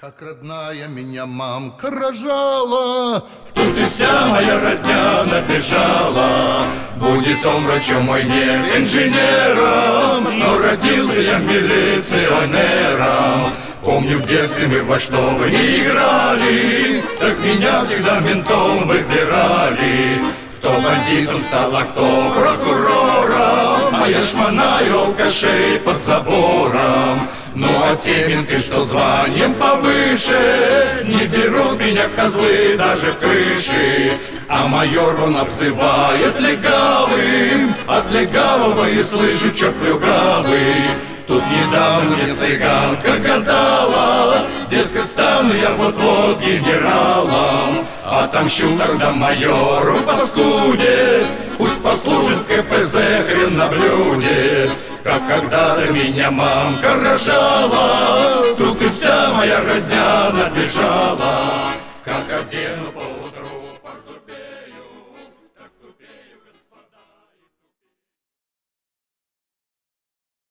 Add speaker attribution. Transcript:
Speaker 1: Как родная меня мамка рожала, тут и вся моя родня набежала. Будет он врачом, мой нет инженером, но родился я милиционером. Помню, в детстве мы во что бы ни играли, так меня всегда ментом выбирали. Кто бандитом стал, а кто прокурором, а я шмонаю алкашей под забором. Ну а те менты, что званием повыше, не берут меня козлы даже в крыши. А майор он обзывает легавым, от легавого и слышу, черт плюгавый. Тут недавно мне цыганка гадала, дескать, стану я вот-вот генералом. Отомщу тогда майору паскуде, пусть послужит в КПЗ хрен на блюде. Как когда-то меня мамка рожала, тут и вся моя родня набежала. Как одену поутру